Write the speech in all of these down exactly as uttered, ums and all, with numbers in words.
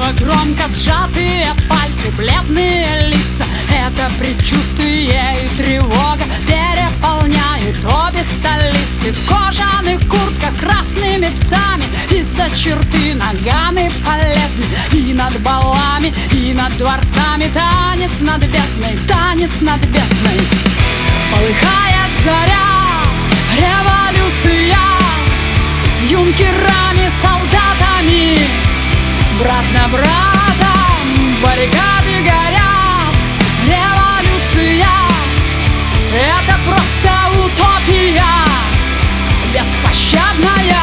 Уныло, громко сжатые пальцы, бледные лица. Это предчувствие и тревога переполняют обе столицы. В кожаных куртках красными псами из-за черты наганы полезны. И над балами, и над дворцами танец над бездной, танец над бездной. Полыхает заря, революция, юнкерами, солдатами, брат на брата, баррикады горят. Революция — это просто утопия беспощадная.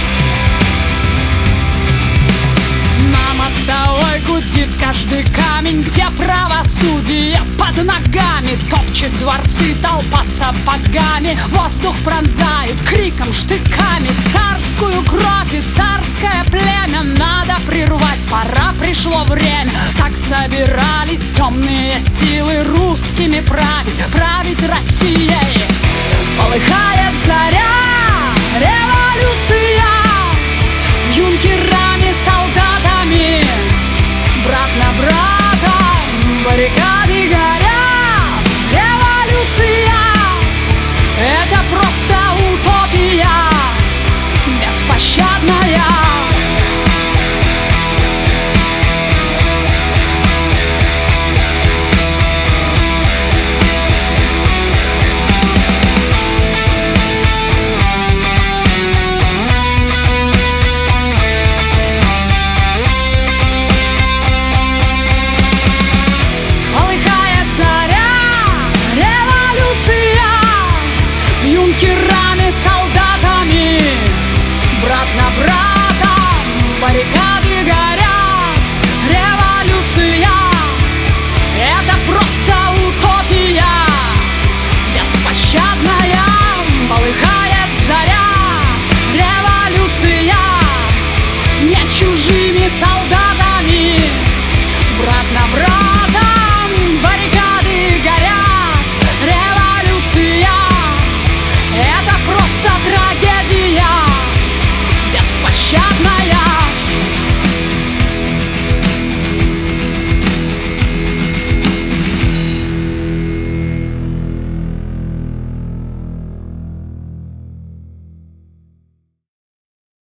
На мостовой гудит каждый камень, где правосудие под ногами. Топчет дворцы толпа сапогами, воздух пронзает криком, штыками. Царскую кровь и царское племя надо прервать, пора, пришло время. Так собирались темные силы русскими править, править Россией. Полыхает заря,